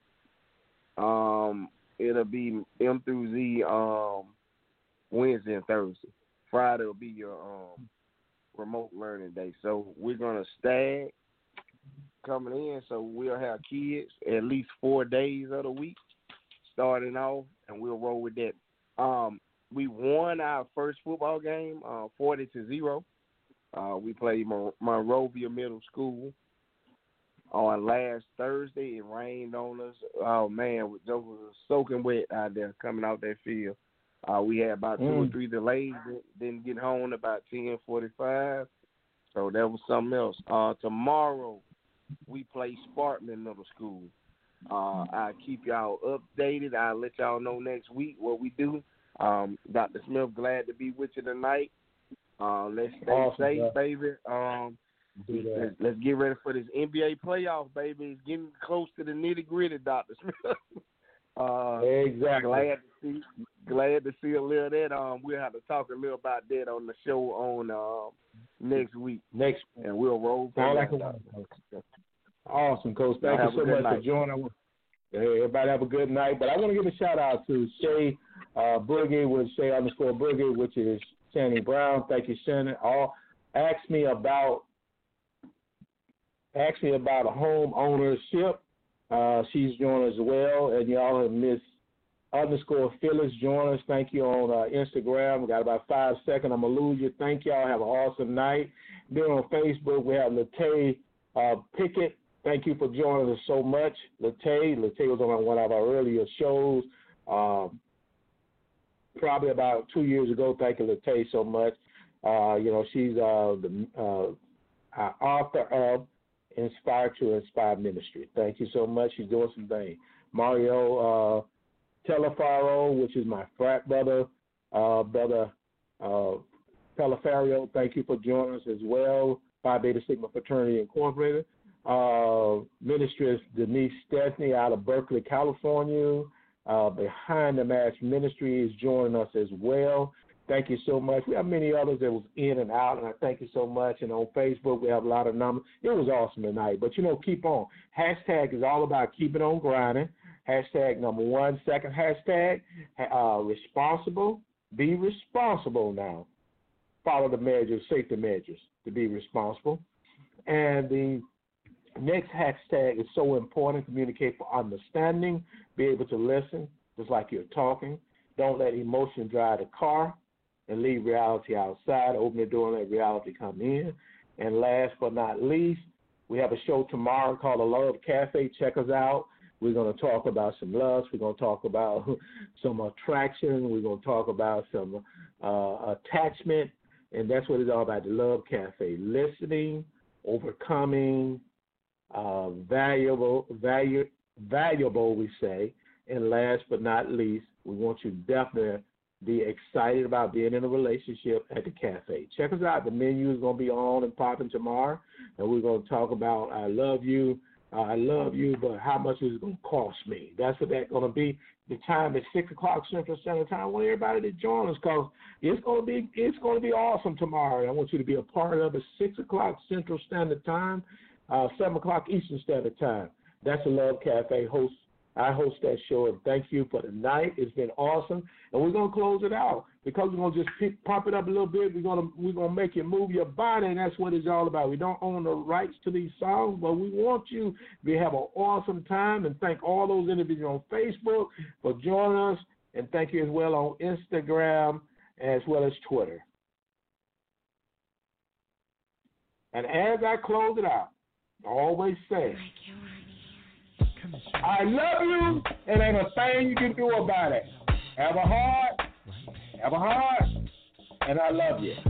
It'll be M through Z Wednesday and Thursday. Friday will be your remote learning day. So we're going to stag coming in, so we'll have kids at least 4 days of the week starting off, and we'll roll with that. We won our first football game 40-0. We played Monrovia Middle School on last Thursday. It rained on us. Oh, man, it was soaking wet out there coming out that field. We had about 2 or 3 delays. Didn't get home about 10:45. So that was something else. Tomorrow we play Sparkman Middle School. I'll keep y'all updated. I'll let y'all know next week what we do. Dr. Smith, glad to be with you tonight. Let's stay safe, baby. Let's get ready for this NBA playoff, baby. It's getting close to the nitty-gritty, Dr. Smith. Exactly. Glad to see a little of that. We'll have to talk a little about that on the show on next week. And we'll roll from that. Awesome, Coach. Thank you so much for joining. Everybody have a good night. But I want to give a shout-out to Shay Boogie with Shay _Boogie, which is Shannon Brown. Thank you, Shannon. Ask me about a home ownership. She's joined as well, and y'all have Miss _Phyllis join us. Thank you on Instagram. We got about 5 seconds. I'm gonna lose you. Thank y'all. Have an awesome night. Then on Facebook we have Latay Pickett. Thank you for joining us so much, Latay. Latay was on one of our earlier shows, probably about 2 years ago. Thank you, Latay, so much. She's the author of Inspire to Inspire Ministry. Thank you so much. She's doing some things. Mario Telefaro, which is my frat brother, Brother Pelafario, thank you for joining us as well. Phi Beta Sigma Fraternity Incorporated. Ministress Denise Stetsny out of Berkeley, California. Behind the Match Ministry is joining us as well. Thank you so much. We have many others that was in and out, and I thank you so much. And on Facebook, we have a lot of numbers. It was awesome tonight. But, keep on. Hashtag is all about keeping on grinding. Hashtag number one. Second hashtag, responsible. Be responsible now. Follow the measures, safety measures to be responsible. And the next hashtag is so important. Communicate for understanding. Be able to listen just like you're talking. Don't let emotion drive the car and leave reality outside. Open the door and let reality come in. And last but not least, we have a show tomorrow called The Love Cafe. Check us out. We're going to talk about some lust. We're going to talk about some attraction. We're going to talk about some attachment. And that's what it's all about, The Love Cafe. Listening, overcoming, valuable, we say. And last but not least, we want you to definitely be excited about being in a relationship at the cafe. Check us out. The menu is going to be on and popping tomorrow. And we're going to talk about I love you, but how much is it going to cost me? That's what that's going to be. The time is 6 o'clock Central Standard Time. I want everybody to join us because it's going to be awesome tomorrow. I want you to be a part of it. 6 o'clock Central Standard Time, 7 o'clock Eastern Standard Time. That's the Love Cafe host. I host that show, and thank you for the night. It's been awesome, and we're gonna close it out because we're gonna just pop it up a little bit. We're gonna make you move your body, and that's what it's all about. We don't own the rights to these songs, but we want you to have an awesome time. And thank all those individuals on Facebook for joining us, and thank you as well on Instagram as well as Twitter. And as I close it out, I always say, I love you, and ain't a thing you can do about it. Have a heart, and I love you.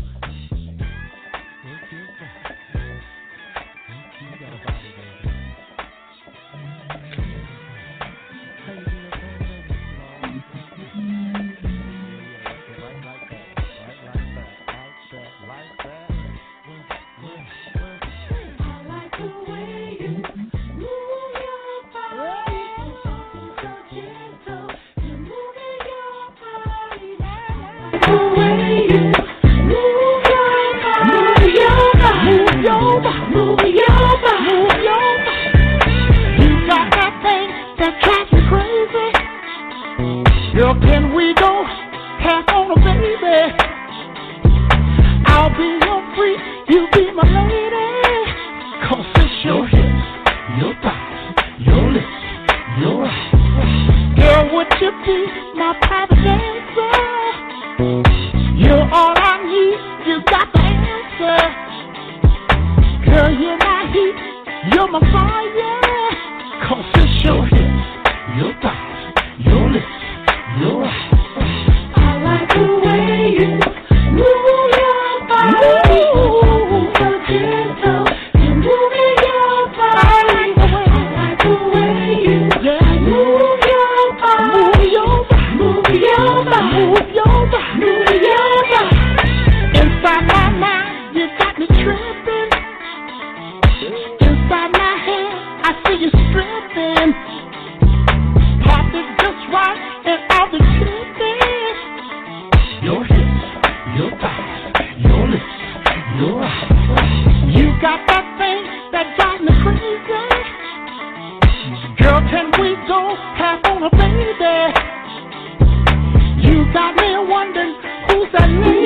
Girl, can we go half on a baby? I'll be your freak, you be my lady. 'Cause it's your hips, your thighs, your lips, your eyes. Girl, would you be my private dancer? You're all I need, you got the answer. Girl, you're my heat, you're my fire. 'Cause it's your hips, your thighs, your lips, your eyes. I like the way you move your body. So gentle, you move your body. I like the way you move your body. Move your body. Move your body. Move your body. Inside my mind, you got me tripping. Inside my head, I see you stripping. Pop it just right. And I'll be tripping. Your hips, your thighs, your lips, your eyes. You got that thing that drives me crazy. Girl, can we go half on a baby? You got me wondering who's that lady?